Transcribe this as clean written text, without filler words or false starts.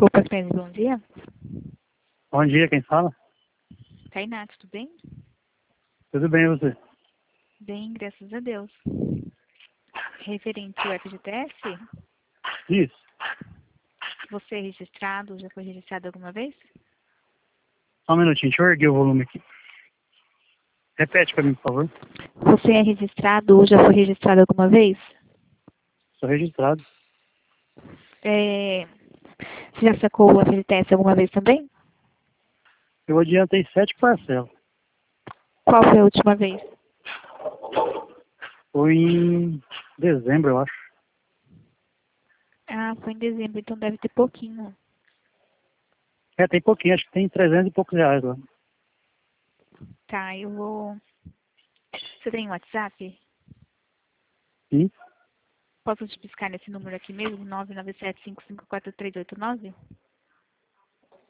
Opa, Cresce, bom dia. Bom dia, quem fala? Tainá, tudo bem? Tudo bem, e você? Bem, graças a Deus. Referente ao FGTS, Isso. você é registrado, já foi registrado alguma vez? Só um minutinho, deixa eu erguer o volume aqui. Repete para mim, por favor. Você é registrado ou já foi registrado alguma vez? Sou registrado. Você já sacou o FGTS alguma vez também? Eu adiantei 7 parcelas. Qual foi a última vez? Foi em dezembro, eu acho. Ah, foi em dezembro, então deve ter pouquinho. Tem pouquinho, acho que tem 300 e poucos reais lá. Tá, eu vou... Você tem WhatsApp? Sim, Posso te piscar nesse número aqui mesmo? 997-554389?